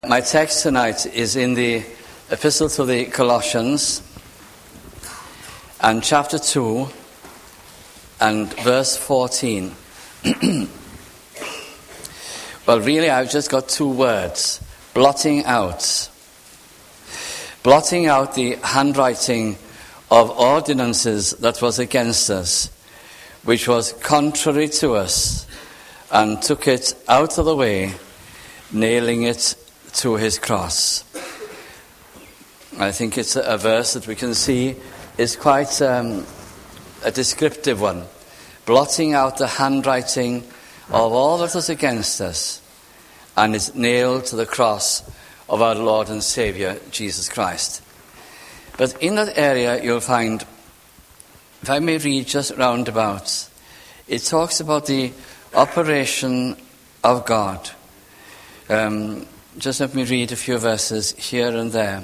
My text tonight is in the Epistle to the Colossians and chapter 2 and verse 14. Well, really, I've just got two words: blotting out. Blotting out the handwriting of ordinances that was against us, which was contrary to us, and took it out of the way, nailing it to his cross. I think it's a verse that we can see is quite a descriptive one. Blotting out the handwriting of all that was against us, and is nailed to the cross of our Lord and Saviour, Jesus Christ. But in that area you'll find, if I may read just roundabout, it talks about the operation of God. Just let me read a few verses here and there.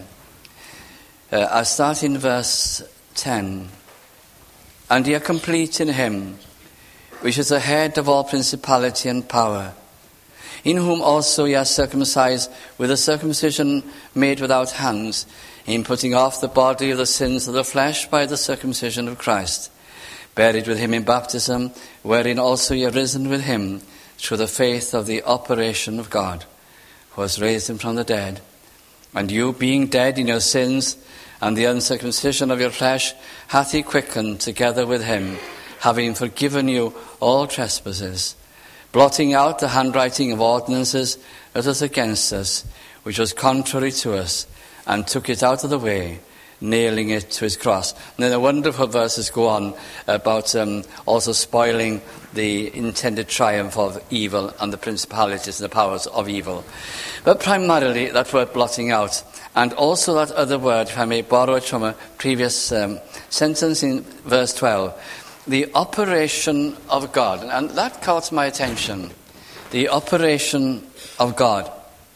I'll start in verse 10. And ye are complete in him, which is the head of all principality and power, in whom also ye are circumcised with a circumcision made without hands, in putting off the body of the sins of the flesh by the circumcision of Christ, buried with him in baptism, wherein also ye are risen with him through the faith of the operation of God, who has raised him from the dead. And you, being dead in your sins and the uncircumcision of your flesh, hath he quickened together with him, having forgiven you all trespasses, blotting out the handwriting of ordinances that was against us, which was contrary to us, and took it out of the way, nailing it to his cross. And then the wonderful verses go on about also spoiling the intended triumph of evil and the principalities and the powers of evil. But primarily that word blotting out, and also that other word, if I may borrow it from a previous sentence in verse 12, the operation of God. And that caught my attention, the operation of God.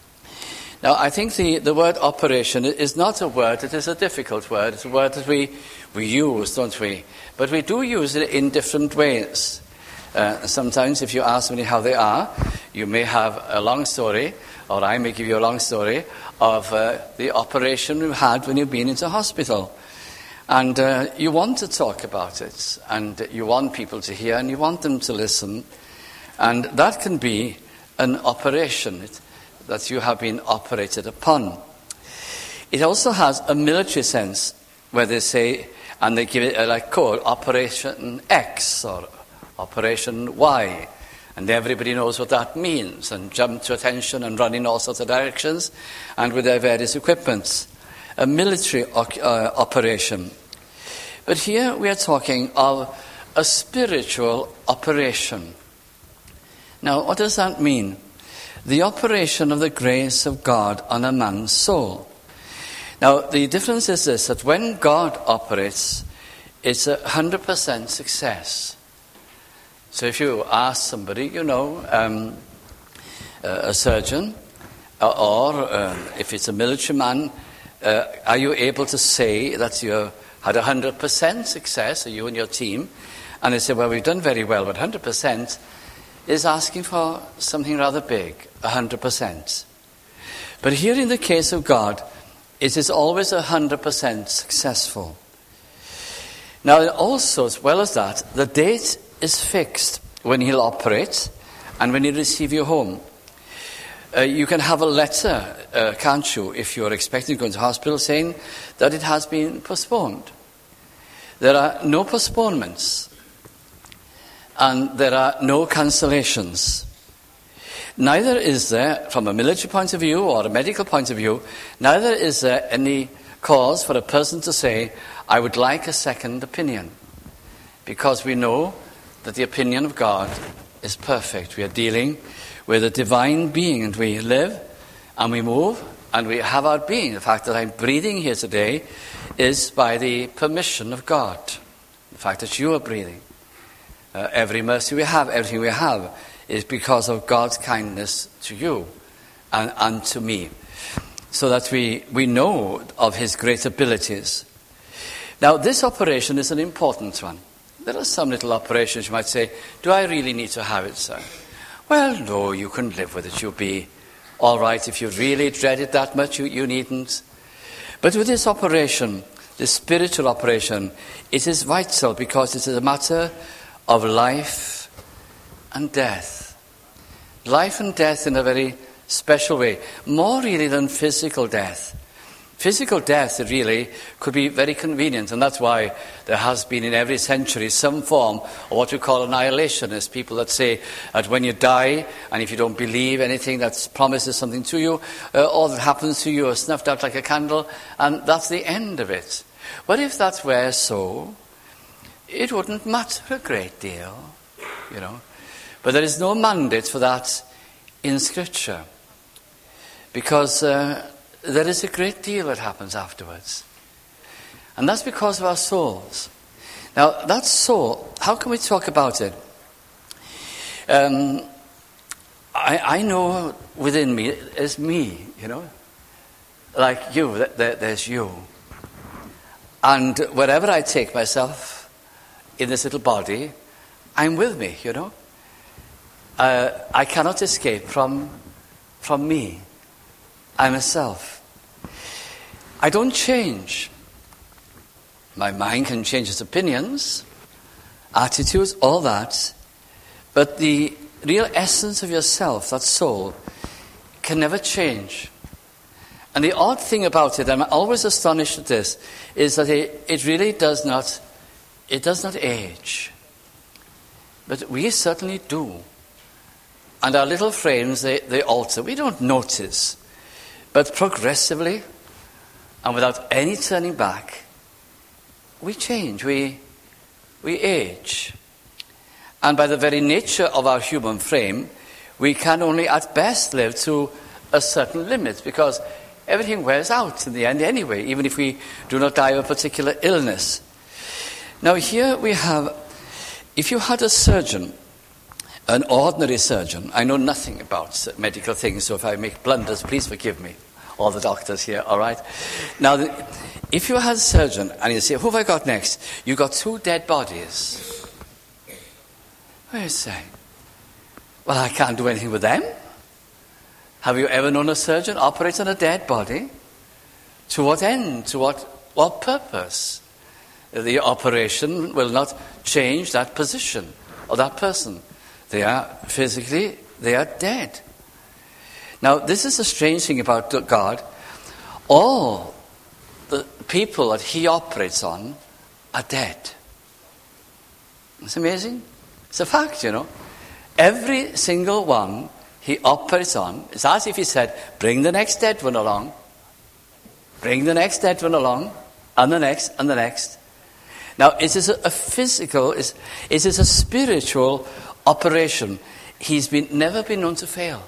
Now, I think the word operation is not a word, it is a difficult word. It's a word that we use, don't we? But we do use it in different ways. Sometimes if you ask me how they are, you may have a long story, or I may give you a long story of the operation you had when you've been into hospital. And you want to talk about it, and you want people to hear, and you want them to listen. And that can be an operation that you have been operated upon. It also has a military sense, where they say, and they give it a code, Operation X or Operation Y, and everybody knows what that means, and jump to attention and run in all sorts of directions, and with their various equipments. A military operation. But here we are talking of a spiritual operation. Now, what does that mean? The operation of the grace of God on a man's soul. Now, the difference is this, that when God operates, it's 100% success. So if you ask somebody, a surgeon, or if it's a military man, are you able to say that you had 100% success, or you and your team? And they say, well, we've done very well, but 100% is asking for something rather big, 100%. But here in the case of God, it is always 100% successful. Now also, as well as that, the date is fixed when he'll operate and when he'll receive you home. You can have a letter, can't you, if you're expecting to go into hospital, saying that it has been postponed. There are no postponements. And there are no cancellations. Neither is there, from a military point of view or a medical point of view, neither is there any cause for a person to say, I would like a second opinion. Because we know that the opinion of God is perfect. We are dealing with a divine being, and we live and we move and we have our being. The fact that I'm breathing here today is by the permission of God. The fact that you are breathing. Every mercy we have, everything we have, is because of God's kindness to you and to me. So that we know of his great abilities. Now, this operation is an important one. There are some little operations you might say, do I really need to have it, sir? Well, no, you can live with it. You'll be all right, if you really dread it that much, you needn't. But with this operation, this spiritual operation, it is vital because it is a matter of life and death. Life and death in a very special way, more really than physical death. Physical death really could be very convenient, and that's why there has been in every century some form of what we call annihilationists, people that say that when you die, and if you don't believe anything that promises something to you, all that happens to you is snuffed out like a candle, and that's the end of it. But if that were so, it wouldn't matter a great deal, you know. But there is no mandate for that in Scripture, because there is a great deal that happens afterwards. And that's because of our souls. Now, that soul, how can we talk about it? I know within me is me, you know. Like you, there's you. And wherever I take myself in this little body, I'm with me, you know. I cannot escape from me. I'm a self. I don't change. My mind can change its opinions, attitudes, all that. But the real essence of yourself, that soul, can never change. And the odd thing about it, I'm always astonished at this, is that it really does not age. But we certainly do. And our little frames, they alter. We don't notice. But progressively, and without any turning back, we change, we age. And by the very nature of our human frame, we can only at best live to a certain limit, because everything wears out in the end anyway, even if we do not die of a particular illness. Now here we have, if you had a surgeon, an ordinary surgeon, I know nothing about medical things, so if I make blunders, please forgive me, all the doctors here, all right? Now, if you had a surgeon and you say, who have I got next? You got 2 dead bodies. What do you say? Well, I can't do anything with them. Have you ever known a surgeon operate on a dead body? To what end? To what purpose? The operation will not change that position or that person. They are dead. Now, this is a strange thing about God. All the people that he operates on are dead. It's amazing. It's a fact, you know. Every single one he operates on, it's as if he said, bring the next dead one along. Bring the next dead one along. And the next, and the next. Now, it is a physical, it is a spiritual operation. He's never been known to fail.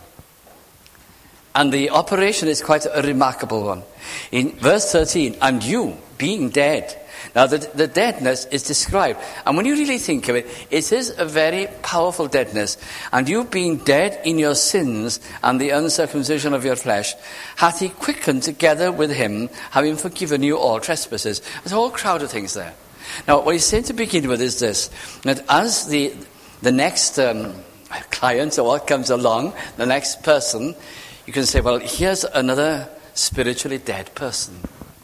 And the operation is quite a remarkable one. In verse 13, and you, being dead. Now, the deadness is described. And when you really think of it, it is a very powerful deadness. And you being dead in your sins and the uncircumcision of your flesh, hath he quickened together with him, having forgiven you all trespasses. There's a whole crowd of things there. Now, what he's saying to begin with is this, that as the next client or what comes along, the next person, you can say, well, here's another spiritually dead person.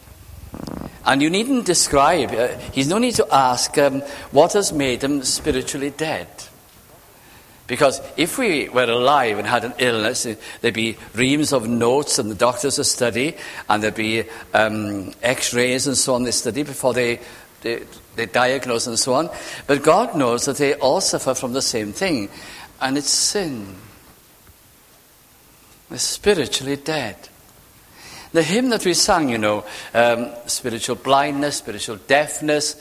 And you needn't describe, he's no need to ask what has made them spiritually dead. Because if we were alive and had an illness, there'd be reams of notes and the doctors would study, and there'd be x-rays and so on they study before they diagnose and so on. But God knows that they all suffer from the same thing, and it's sin. They're spiritually dead. The hymn that we sang, you know, spiritual blindness, spiritual deafness,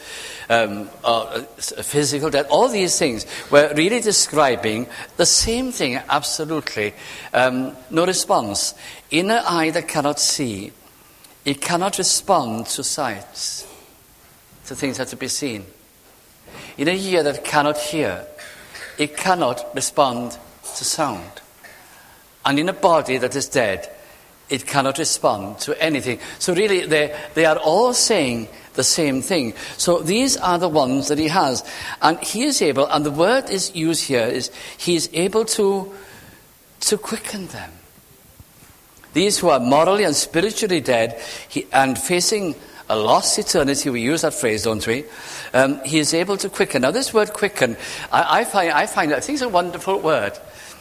physical death, all these things were really describing the same thing, absolutely. No response. In an eye that cannot see, it cannot respond to sights, to things that are to be seen. In a ear that cannot hear, it cannot respond to sound. And in a body that is dead, it cannot respond to anything. So really, they are all saying the same thing. So these are the ones that he has. And he is able, and the word is used here, is he is able to quicken them. These who are morally and spiritually dead and facing a lost eternity, we use that phrase, don't we? He is able to quicken. Now, this word quicken, I think it's a wonderful word.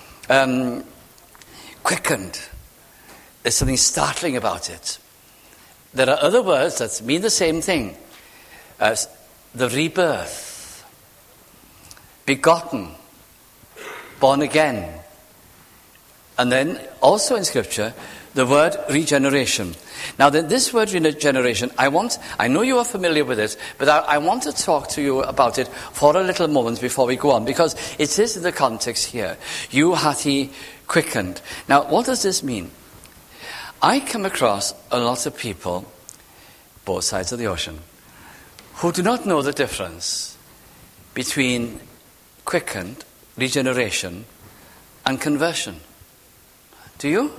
Quickened. There's something startling about it. There are other words that mean the same thing. The rebirth, begotten, born again. And then also in Scripture, the word regeneration. Now, this word regeneration, I know you are familiar with it, but I want to talk to you about it for a little moment before we go on, because it is in the context here. You hath he quickened. Now, what does this mean? I come across a lot of people, both sides of the ocean, who do not know the difference between quickened, regeneration, and conversion. Do you?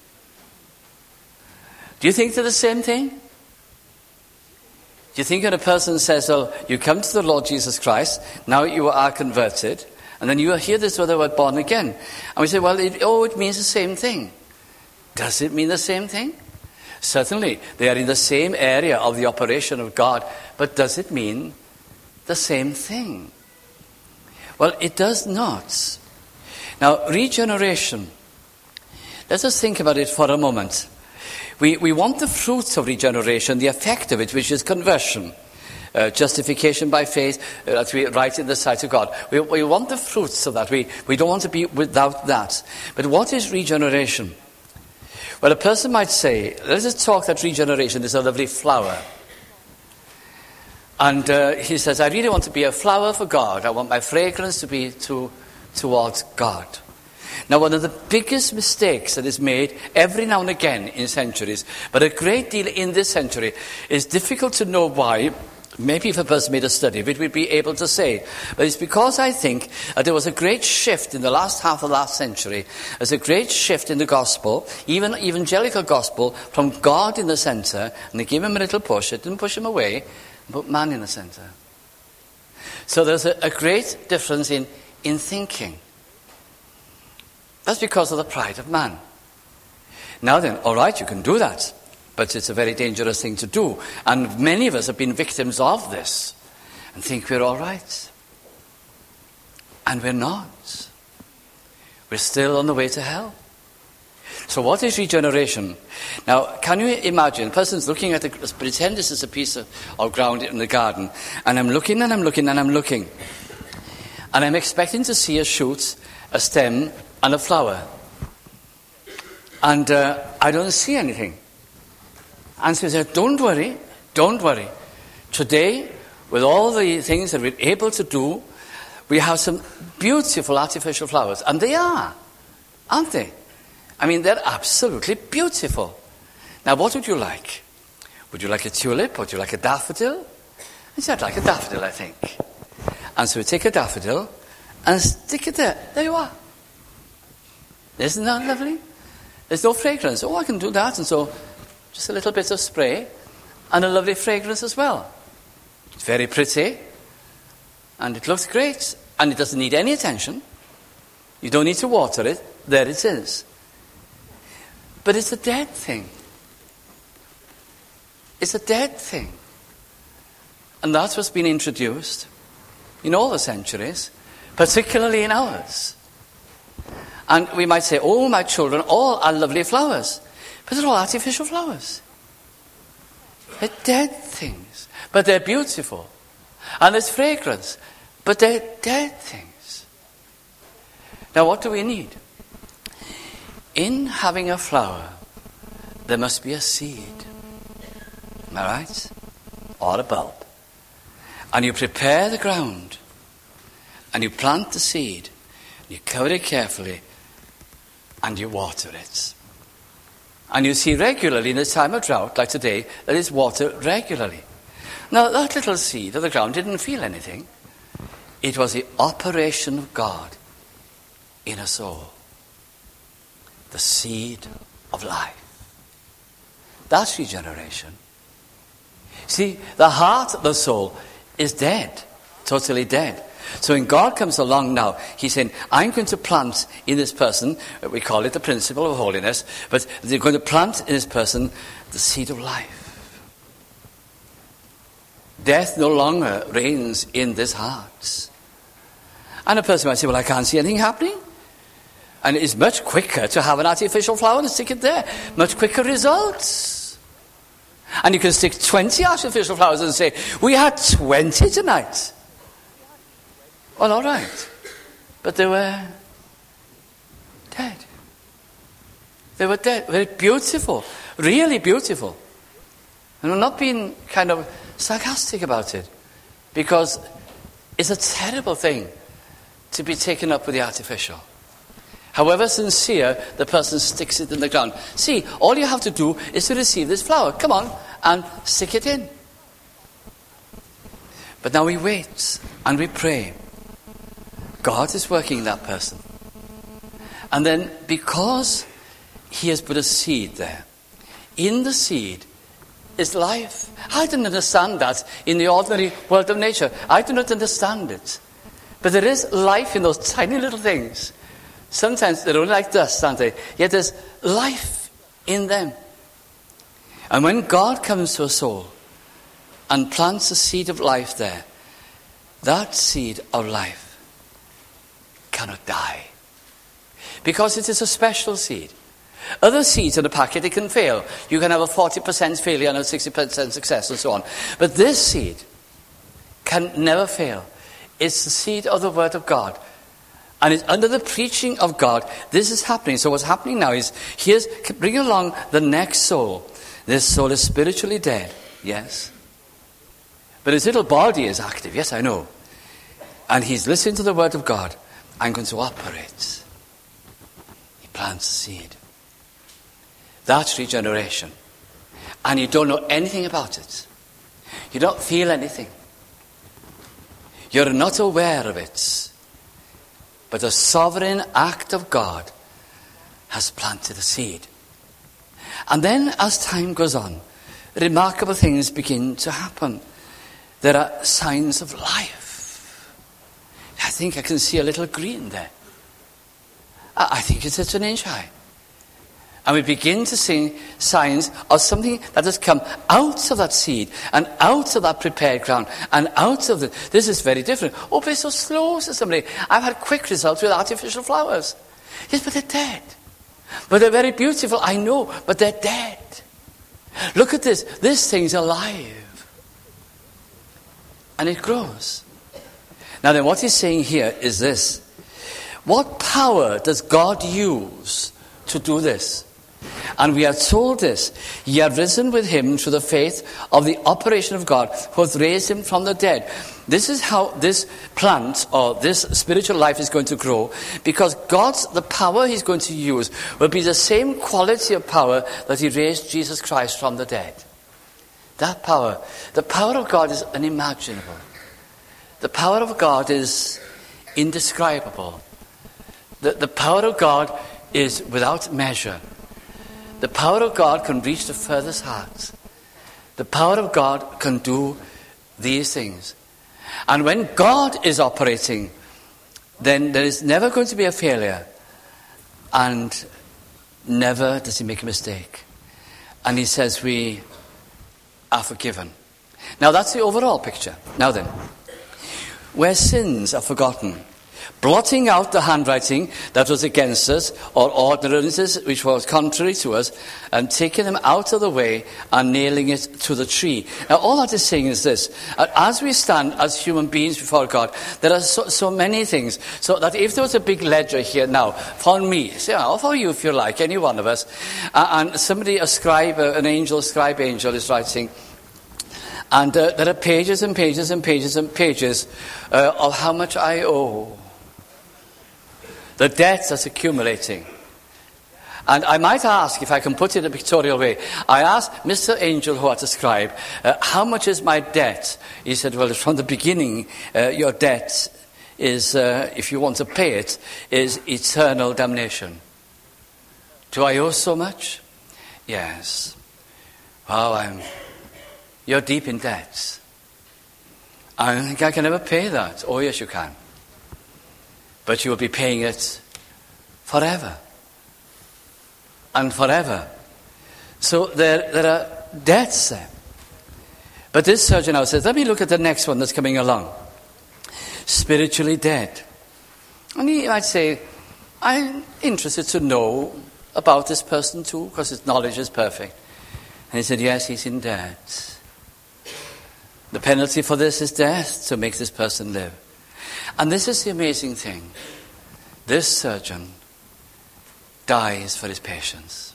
Do you think they're the same thing? Do you think when a person says, oh, you come to the Lord Jesus Christ, now you are converted, and then you hear this other word, born again, and we say, well, it means the same thing. Does it mean the same thing? Certainly, they are in the same area of the operation of God, but does it mean the same thing? Well, it does not. Now, regeneration, let us think about it for a moment. We want the fruits of regeneration, the effect of it, which is conversion, justification by faith, that we right in the sight of God. We want the fruits of that. We don't want to be without that. But what is regeneration? Well, a person might say, let us talk that regeneration is a lovely flower. And he says, I really want to be a flower for God. I want my fragrance to be towards God. Now, one of the biggest mistakes that is made every now and again in centuries, but a great deal in this century, is difficult to know why. Maybe if a person made a study of it, we'd be able to say. But it's because I think there was a great shift in the last half of last century. There's a great shift in the gospel, even evangelical gospel, from God in the center, and they gave him a little push. It didn't push him away, but man in the center. So there's a great difference in thinking. That's because of the pride of man. Now then, all right, you can do that, but it's a very dangerous thing to do. And many of us have been victims of this and think we're all right. And we're not. We're still on the way to hell. So what is regeneration? Now, can you imagine, a person's looking at pretend this is a piece of ground in the garden, and I'm looking and I'm looking and I'm looking. And I'm expecting to see a shoot, a stem, and a flower. And I don't see anything. And so he said, don't worry. Today, with all the things that we're able to do, we have some beautiful artificial flowers. And they are, aren't they? I mean, they're absolutely beautiful. Now, what would you like? Would you like a tulip? Would you like a daffodil? He said, I'd like a daffodil, I think. And so we take a daffodil and stick it there. There you are. Isn't that lovely? There's no fragrance. Oh, I can do that. And so just a little bit of spray and a lovely fragrance as well. It's very pretty and it looks great and it doesn't need any attention. You don't need to water it. There it is. But it's a dead thing. It's a dead thing. And that's what's been introduced in all the centuries, particularly in ours. And we might say, oh, my children, all are lovely flowers. But they're all artificial flowers. They're dead things. But they're beautiful. And there's fragrance. But they're dead things. Now, what do we need? In having a flower, there must be a seed. Am I right? Or a bulb. And you prepare the ground. And you plant the seed. You cover it carefully. And you water it. And you see regularly in this time of drought, like today, that it's watered regularly. Now, that little seed of the ground didn't feel anything. It was the operation of God in a soul. The seed of life. That's regeneration. See, the heart of the soul is dead. totally dead. So when God comes along now, he's saying, I'm going to plant in this person, we call it the principle of holiness, but they're going to plant in this person the seed of life. Death no longer reigns in this heart. And a person might say, well, I can't see anything happening. And it's much quicker to have an artificial flower and stick it there. Much quicker results. And you can stick 20 artificial flowers and say, we had 20 tonight. Well, all right. But they were dead. They were dead. Very beautiful. Really beautiful. And I'm not being kind of sarcastic about it. Because it's a terrible thing to be taken up with the artificial. However sincere, the person sticks it in the ground. See, all you have to do is to receive this flower. Come on, and stick it in. But now we wait and we pray. God is working in that person. And then because he has put a seed there, in the seed is life. I didn't understand that in the ordinary world of nature. I do not understand it. But there is life in those tiny little things. Sometimes they're only like dust, aren't they? Yet there's life in them. And when God comes to a soul and plants a seed of life there, that seed of life cannot die. Because it is a special seed. Other seeds in a packet, it can fail. You can have a 40% failure and a 60% success and so on. But this seed can never fail. It's the seed of the Word of God. And it's under the preaching of God. This is happening. So what's happening now is, here's bringing along the next soul. This soul is spiritually dead. Yes. But his little body is active. Yes, I know. And he's listening to the Word of God. I'm going to operate. He plants a seed. That's regeneration. And you don't know anything about it. You don't feel anything. You're not aware of it. But the sovereign act of God has planted a seed. And then as time goes on, remarkable things begin to happen. There are signs of life. I think I can see a little green there. I think it's an inch high. And we begin to see signs of something that has come out of that seed and out of that prepared ground and out of this is very different. Oh, but it's so slow, says somebody. I've had quick results with artificial flowers. Yes, but they're dead. But they're very beautiful, I know, but they're dead. Look at this. This thing's alive. And it grows. Now then, what he's saying here is this. What power does God use to do this? And we are told this. Ye are risen with him through the faith of the operation of God who hath raised him from the dead. This is how this plant or this spiritual life is going to grow, because the power he's going to use will be the same quality of power that he raised Jesus Christ from the dead. That power. The power of God is unimaginable. The power of God is indescribable. The power of God is without measure. The power of God can reach the furthest heart. The power of God can do these things. And when God is operating, then there is never going to be a failure. And never does he make a mistake. And he says we are forgiven. Now that's the overall picture. Now then, where sins are forgotten, blotting out the handwriting that was against us, or ordinances which was contrary to us, and taking them out of the way and nailing it to the tree. Now all that is saying is this: as we stand as human beings before God, there are so many things, so that if there was a big ledger here now for me, say, or for you if you like, any one of us, and somebody, a scribe, an angel, scribe angel is writing, and there are pages and pages and pages and pages of how much I owe. The debt that's accumulating. And I might ask, if I can put it in a pictorial way, I asked Mr. Angel, who had to scribe, how much is my debt? He said, well, from the beginning, your debt is, if you want to pay it, is eternal damnation. Do I owe so much? Yes. Well, you're deep in debt. I think I can never pay that. Oh, yes, you can. But you will be paying it forever and forever. So there are debts there. But this surgeon now says, let me look at the next one that's coming along. Spiritually dead. And he might say, I'm interested to know about this person too, because his knowledge is perfect. And he said, yes, he's in debt. The penalty for this is death, to make this person live. And this is the amazing thing. This surgeon dies for his patients.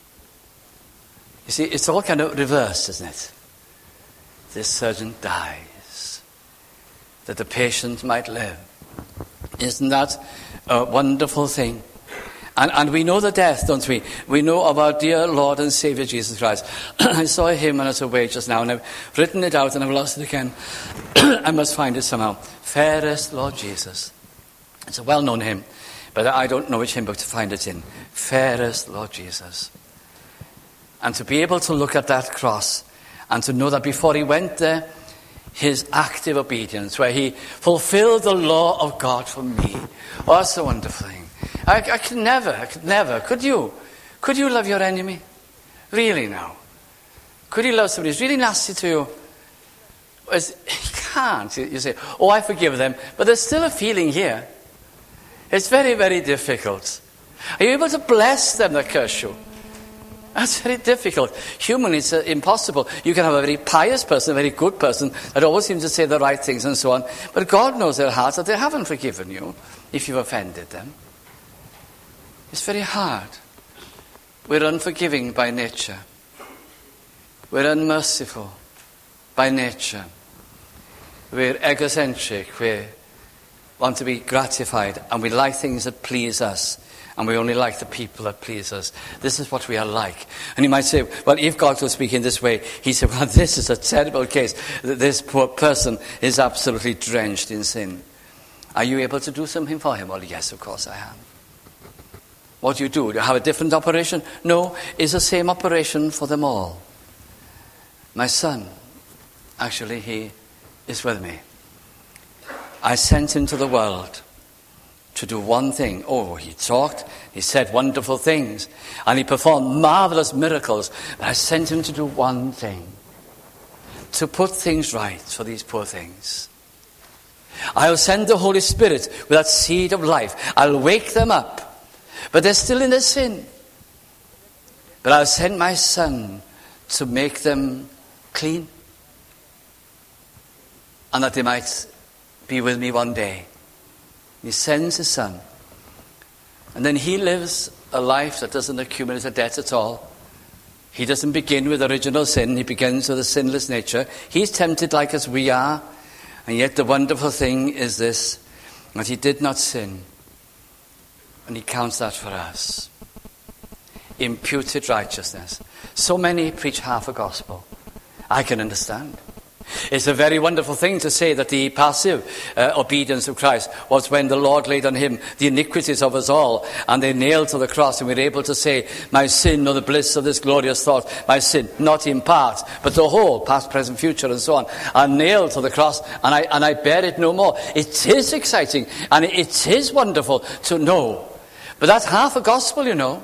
You see, it's all kind of reversed, isn't it? This surgeon dies that the patient might live. Isn't that a wonderful thing? And we know the death, don't we? We know of our dear Lord and Saviour Jesus Christ. I saw a hymn on its way just now, and I've written it out and I've lost it again. I must find it somehow. Fairest Lord Jesus. It's a well-known hymn, but I don't know which hymn book to find it in. Fairest Lord Jesus. And to be able to look at that cross and to know that before he went there, his active obedience, where he fulfilled the law of God for me. Oh, that's a wonderful thing. I could never. Could you? Could you love your enemy? Really now? Could you love somebody who's really nasty to you? You can't. You say, oh, I forgive them. But there's still a feeling here. It's very, very difficult. Are you able to bless them that curse you? That's very difficult. Humanly, it's impossible. You can have a very pious person, a very good person, that always seems to say the right things and so on. But God knows their hearts, that they haven't forgiven you if you've offended them. It's very hard. We're unforgiving by nature. We're unmerciful by nature. We're egocentric. We want to be gratified, and we like things that please us. And we only like the people that please us. This is what we are like. And you might say, well, if God will speak in this way, he said, well, this is a terrible case. This poor person is absolutely drenched in sin. Are you able to do something for him? Well, yes, of course I am. What do? Do you have a different operation? No, it's the same operation for them all. My son, actually, he is with me. I sent him to the world to do one thing. Oh, he talked, he said wonderful things, and he performed marvelous miracles. But I sent him to do one thing, to put things right for these poor things. I'll send the Holy Spirit with that seed of life. I'll wake them up, but they're still in their sin. But I'll send my son to make them clean, and that they might be with me one day. He sends his son. And then he lives a life that doesn't accumulate a debt at all. He doesn't begin with original sin. He begins with a sinless nature. He's tempted like as we are. And yet the wonderful thing is this, that he did not sin. And he counts that for us. Imputed righteousness. So many preach half a gospel. I can understand. It's a very wonderful thing to say that the passive obedience of Christ was when the Lord laid on him the iniquities of us all, and they nailed to the cross, and we're able to say, my sin, or the bliss of this glorious thought, my sin, not in part, but the whole, past, present, future, and so on, are nailed to the cross, and I bear it no more. It is exciting, and it is wonderful to know. But that's half a gospel, you know.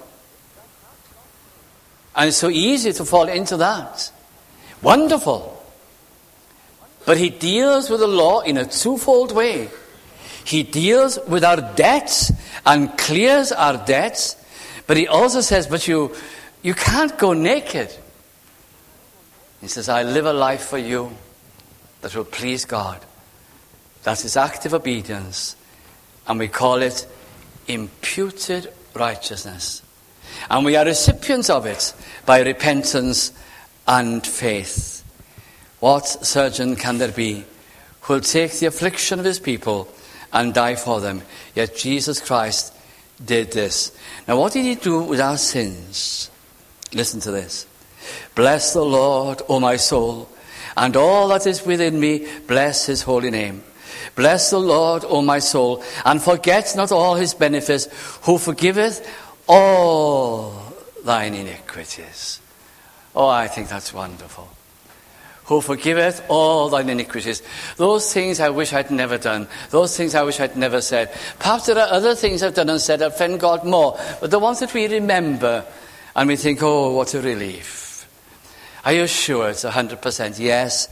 And it's so easy to fall into that. Wonderful. But he deals with the law in a twofold way. He deals with our debts and clears our debts. But he also says, but you can't go naked. He says, I live a life for you that will please God. That's his active obedience. And we call it imputed righteousness. And we are recipients of it by repentance and faith. What surgeon can there be who will take the affliction of his people and die for them? Yet Jesus Christ did this. Now what did he do with our sins? Listen to this. Bless the Lord, O my soul, and all that is within me, bless his holy name. Bless the Lord, O my soul, and forget not all his benefits, who forgiveth all thine iniquities. Oh, I think that's wonderful. who forgiveth all thine iniquities. Those things I wish I'd never done. Those things I wish I'd never said. Perhaps there are other things I've done and said that offend God more. But the ones that we remember and we think, oh, what a relief. Are you sure it's 100%? Yes.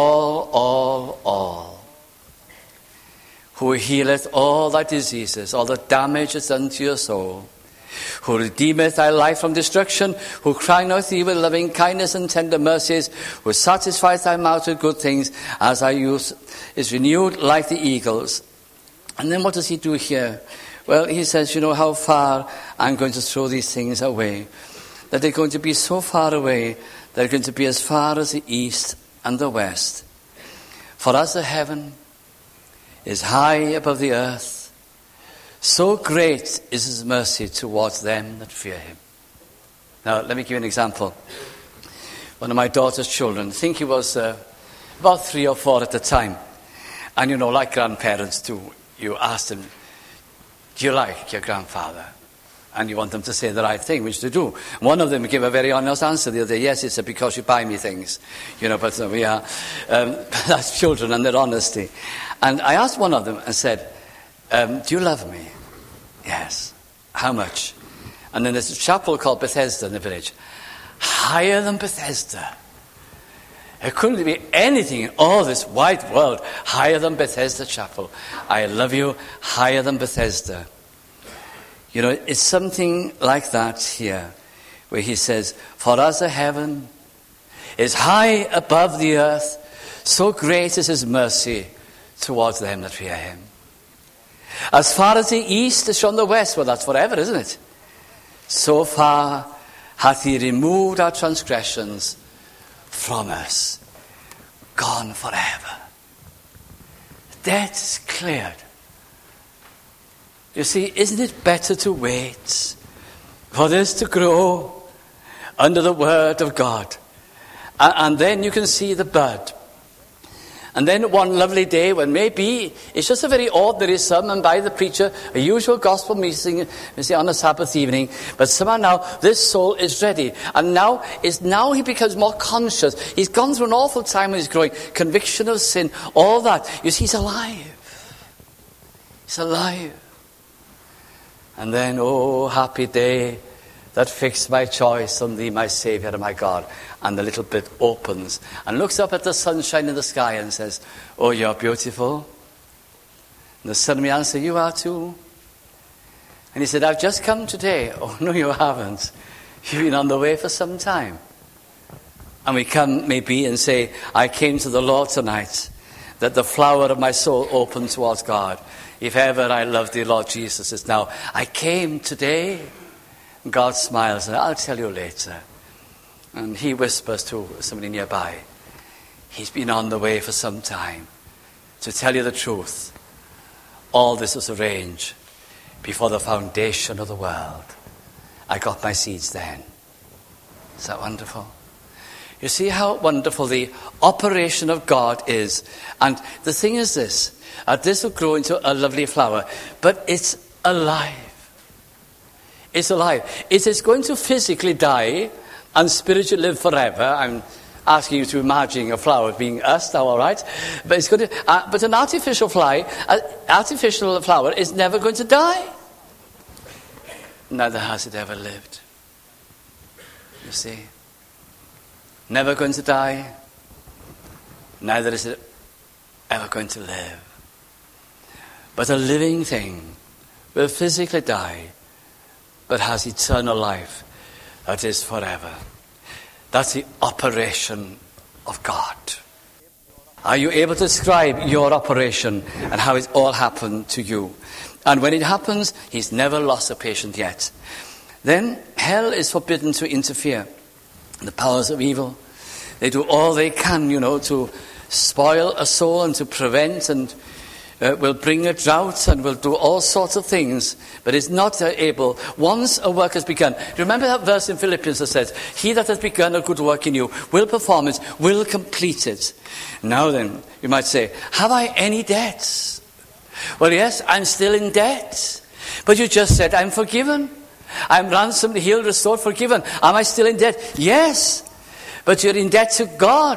All. Who healeth all thy diseases, all the damage that's done to your soul. Who redeemeth thy life from destruction, who crowneth thee with loving kindness and tender mercies, who satisfies thy mouth with good things, as thy youth is renewed like the eagles. And then what does he do here? Well, he says, you know how far I'm going to throw these things away. That they're going to be so far away, they're going to be as far as the east and the west. For as the heaven is high above the earth, so great is his mercy towards them that fear him. Now, let me give you an example. One of my daughter's children, I think he was about 3 or 4 at the time. And you know, like grandparents do, you ask them, do you like your grandfather? And you want them to say the right thing, which they do. One of them gave a very honest answer the other day. Yes, it's because you buy me things. You know, but we are, that's children and their honesty. And I asked one of them and said, do you love me? Yes. How much? And then there's a chapel called Bethesda in the village. Higher than Bethesda. There couldn't be anything in all this wide world higher than Bethesda Chapel. I love you higher than Bethesda. You know, it's something like that here, where he says, for as the heaven is high above the earth, so great is his mercy towards them that fear him. As far as the east is from the west, well, that's forever, isn't it? So far hath he removed our transgressions from us. Gone forever. The debt is cleared. You see, isn't it better to wait for this to grow under the word of God? And then you can see the bud. And then one lovely day when maybe it's just a very ordinary sermon by the preacher, a usual gospel meeting on a Sabbath evening, but somehow now this soul is ready. And now he becomes more conscious. He's gone through an awful time when he's growing. Conviction of sin, all that. You see, he's alive. He's alive. And then, oh, happy day that fixed my choice on thee, my Saviour and my God. And the little bit opens and looks up at the sunshine in the sky and says, oh, you're beautiful. And the son may answer, you are too. And he said, I've just come today. Oh, no, you haven't. You've been on the way for some time. And we come maybe and say, I came to the Lord tonight, that the flower of my soul opened towards God. If ever I love thee, Lord Jesus, it's now. I came today. And God smiles, and I'll tell you later. And he whispers to somebody nearby, he's been on the way for some time. To tell you the truth, all this was arranged before the foundation of the world. I got my seeds then. Is that wonderful? You see how wonderful the operation of God is. And the thing is this will grow into a lovely flower, but it's alive. It's alive. It is going to physically die and spiritually live forever. I'm asking you to imagine a flower being us now, all right? But it's going to. But an artificial flower is never going to die. Neither has it ever lived. You see, never going to die. Neither is it ever going to live. But a living thing will physically die, but has eternal life that is forever. That's the operation of God. Are you able to describe your operation and how it all happened to you? And when it happens, he's never lost a patient yet. Then hell is forbidden to interfere. The powers of evil, they do all they can, to spoil a soul and to prevent, and will bring a drought and will do all sorts of things, but is not able. Once a work has begun. Remember that verse in Philippians that says, he that has begun a good work in you will perform it, will complete it. Now then, you might say, have I any debts? Well, yes, I'm still in debt. But you just said, I'm forgiven. I'm ransomed, healed, restored, forgiven. Am I still in debt? Yes. But you're in debt to God.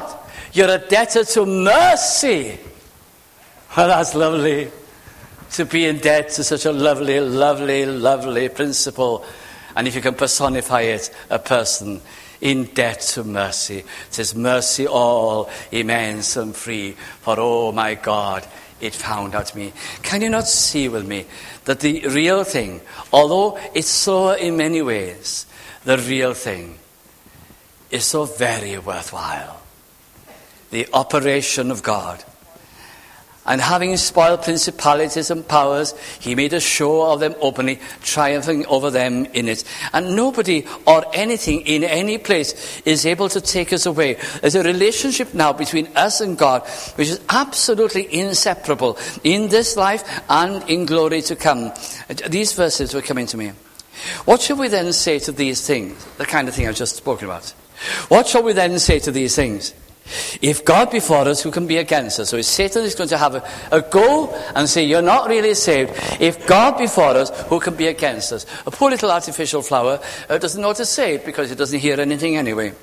You're a debtor to mercy. Well, that's lovely. To be in debt to such a lovely, lovely, lovely principle. And if you can personify it, a person in debt to mercy. It says, mercy all, immense and free. For, oh my God, it found out me. Can you not see with me that the real thing, although it's slower in many ways, the real thing is so very worthwhile. The operation of God. And having spoiled principalities and powers, he made a show of them openly, triumphing over them in it. And nobody or anything in any place is able to take us away. There's a relationship now between us and God, which is absolutely inseparable in this life and in glory to come. These verses were coming to me. What shall we then say to these things? The kind of thing I've just spoken about. What shall we then say to these things? If God be for us, who can be against us? So if Satan is going to have a go and say, you're not really saved. If God be for us, who can be against us? A poor little artificial flower doesn't know what to say because it doesn't hear anything anyway.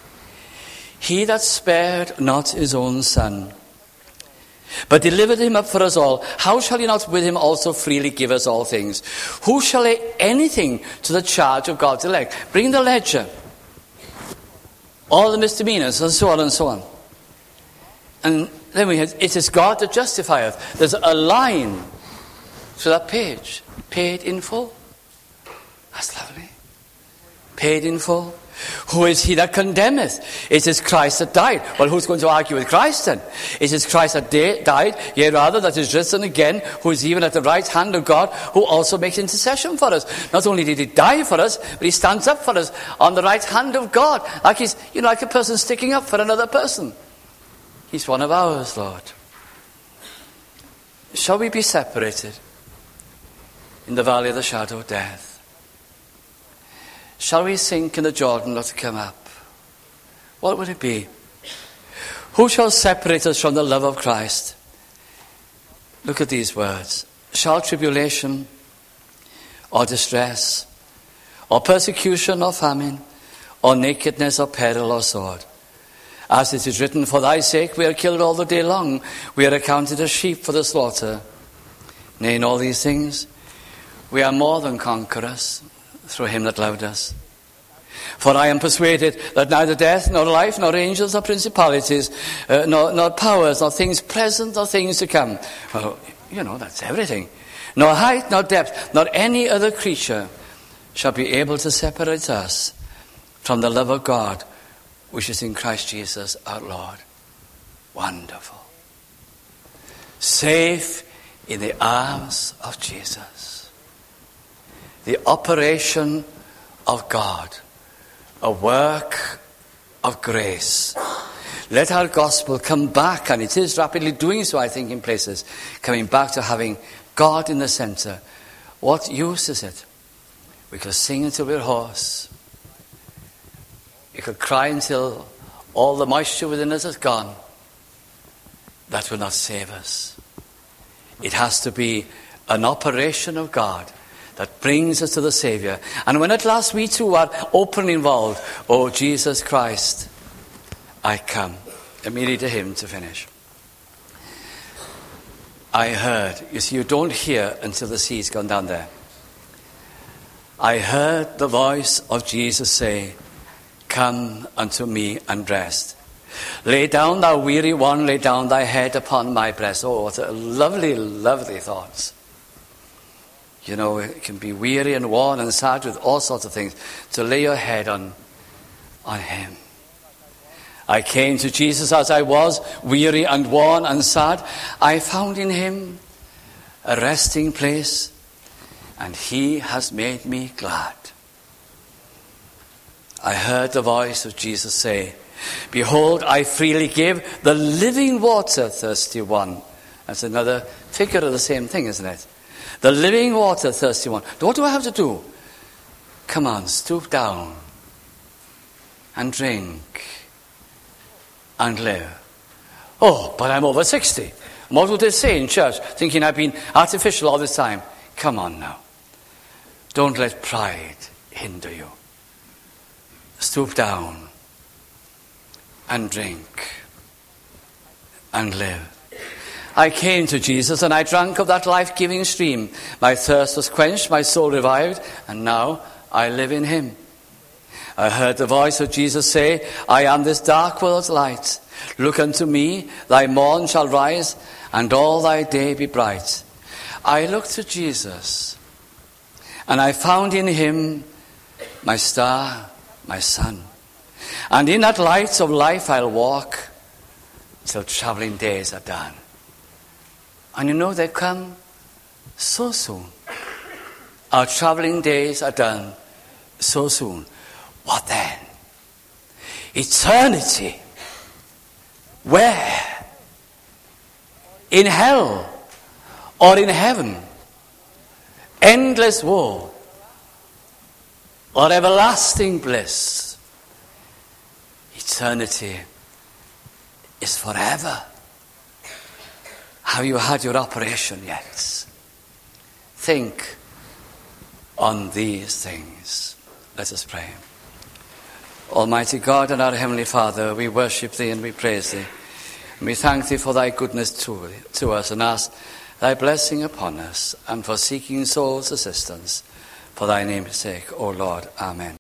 He that spared not his own son, but delivered him up for us all, how shall he not with him also freely give us all things? Who shall lay anything to the charge of God's elect? Bring the ledger. All the misdemeanors, and so on and so on. And then we had, it is God that justifieth. There's a line to that page. Paid in full. That's lovely. Paid in full. Who is he that condemneth? It is Christ that died. Well, who's going to argue with Christ then? It is Christ that died, yea rather that is risen again, who is even at the right hand of God, who also makes intercession for us. Not only did he die for us, but he stands up for us on the right hand of God. Like he's, like a person sticking up for another person. He's one of ours, Lord. Shall we be separated in the valley of the shadow of death? Shall we sink in the Jordan or to come up? What would it be? Who shall separate us from the love of Christ? Look at these words. Shall tribulation or distress or persecution or famine or nakedness or peril or sword? As it is written, for thy sake we are killed all the day long. We are accounted as sheep for the slaughter. Nay, in all these things we are more than conquerors through him that loved us. For I am persuaded that neither death, nor life, nor angels, nor principalities, nor powers, nor things present, nor things to come. Well, that's everything. Nor height, nor depth, nor any other creature shall be able to separate us from the love of God, which is in Christ Jesus our Lord. Wonderful. Safe in the arms of Jesus. The operation of God, a work of grace. Let our gospel come back, and it is rapidly doing so, I think, in places, coming back to having God in the center. What use is it? We could sing until we're hoarse. We could cry until all the moisture within us is gone. That will not save us. It has to be an operation of God that brings us to the Savior. And when at last we too are openly involved, oh Jesus Christ, I come. Let me read a hymn to finish. I heard, you see, you don't hear until the sea's gone down there. I heard the voice of Jesus say, come unto me and rest. Lay down, thou weary one, lay down thy head upon my breast. Oh, what a lovely, lovely thoughts. It can be weary and worn and sad with all sorts of things. To lay your head on him. I came to Jesus as I was, weary and worn and sad. I found in him a resting place, and he has made me glad. I heard the voice of Jesus say, behold, I freely give the living water, thirsty one. That's another figure of the same thing, isn't it? The living water, thirsty one. What do I have to do? Come on, stoop down and drink and live. Oh, but I'm over 60. What would they say in church, thinking I've been artificial all this time? Come on now. Don't let pride hinder you. Stoop down and drink. and live. I came to Jesus and I drank of that life-giving stream. My thirst was quenched, my soul revived, and now I live in him. I heard the voice of Jesus say, I am this dark world's light. Look unto me, thy morn shall rise, and all thy day be bright. I looked to Jesus, and I found in him my star, my sun. And in that light of life I'll walk till traveling days are done. And you know, they come so soon. Our traveling days are done so soon. What then? Eternity. Where? In hell or in heaven? Endless woe or everlasting bliss? Eternity is forever. Have you had your operation yet? Think on these things. Let us pray. Almighty God and our Heavenly Father, we worship Thee and we praise Thee. And we thank Thee for Thy goodness to us and ask Thy blessing upon us and for seeking souls' assistance. For Thy name's sake, O Lord. Amen.